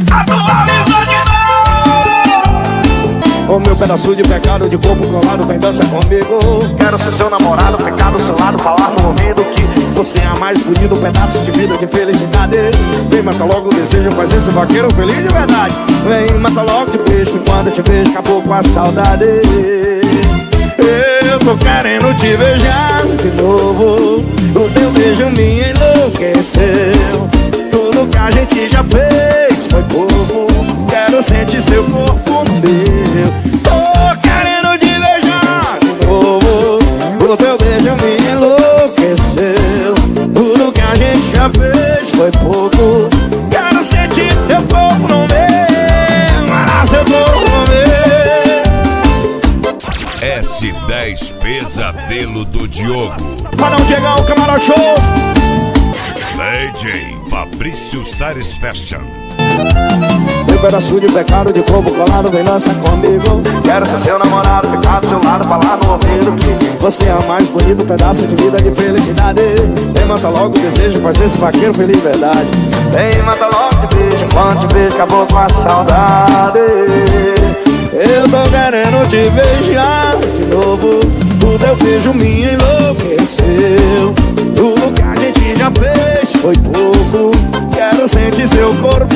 atualizou de novo. O meu pedaço de pecado de corpo colado, vem dança comigo. Quero ser seu namorado, ficar do seu lado, falar no ouvido que você é a mais bonita, um pedaço de vida, de felicidade. Vem, mata logo o desejo, faz esse vaqueiro feliz de verdade. Vem, mata logo de beijo, quando eu te vejo, acabou com a saudade. Eu tô querendo te beijar de novo. O teu beijo me enlouqueceu. Tudo que a gente já fez foi pouco. Quero sentir seu corpo no meu. Tô querendo te beijar de novo. O teu beijo me enlouqueceu. Tudo que a gente já fez foi pouco. Quero sentir teu corpo no meu. Mas seu corpo no meu. S10 Pesadelo do Diogo. Para não chegar o Camarão Shows. DJ Fabrício Sares Fashion. Meu pedaço de pecado de corpo colado, vem dança comigo. quero ser seu namorado, ficar do seu lado, falar no ouvido que você é a mais bonita, um pedaço de vida, de felicidade. Vem, mata logo o desejo, faz esse vaqueiro feliz de verdade. vem, mata logo de beijo, quando te beijo, acabou com a saudade. Eu tô querendo te beijar de novo. O teu beijo me enlouqueceu. Tudo que a gente já fez foi pouco. Quero sentir seu corpo